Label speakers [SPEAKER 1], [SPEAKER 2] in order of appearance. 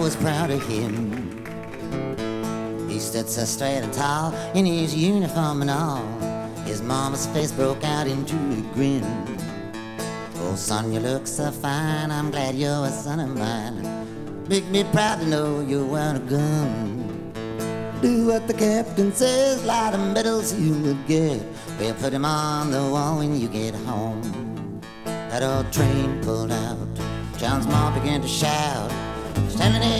[SPEAKER 1] was proud of him. He stood so straight and tall in his uniform and all. His mama's face broke out into a grin. Oh, son, you look so fine, I'm glad you're a son of mine. Make me proud to know you weren't a gun. Do what the captain says, light the medals you would get. We'll put him on the wall when you get home. That old train pulled out, John's mom began to shout, standing there